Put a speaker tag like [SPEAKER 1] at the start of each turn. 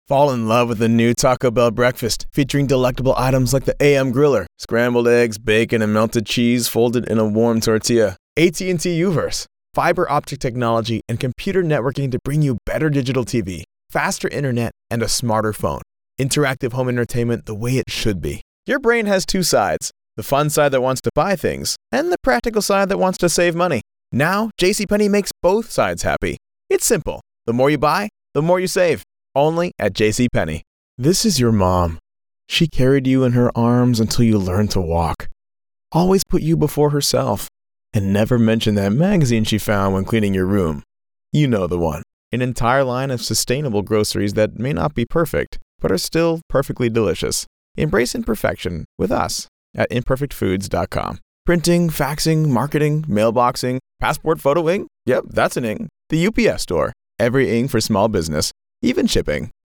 [SPEAKER 1] Fall in love with the new Taco Bell breakfast, featuring delectable items like the AM Griller, scrambled eggs, bacon, and melted cheese folded in a warm tortilla. AT&T Uverse, fiber optic technology and computer networking to bring you better digital TV, faster internet, and a smarter phone. Interactive home entertainment the way it should be. Your brain has two sides, the fun side that wants to buy things, and the practical side that wants to save money. Now, JCPenney makes both sides happy. It's simple. The more you buy, the more you save. Only at JCPenney. This is your mom. She carried you in her arms until you learned to walk. Always put you before herself. And never mention that magazine she found when cleaning your room. You know the one. An entire line of sustainable groceries that may not be perfect, but are still perfectly delicious. Embrace imperfection with us at imperfectfoods.com. Printing, faxing, marketing, mailboxing, passport photo ink. Yep, that's an ink. The UPS store. Every ink for small business. Even shipping.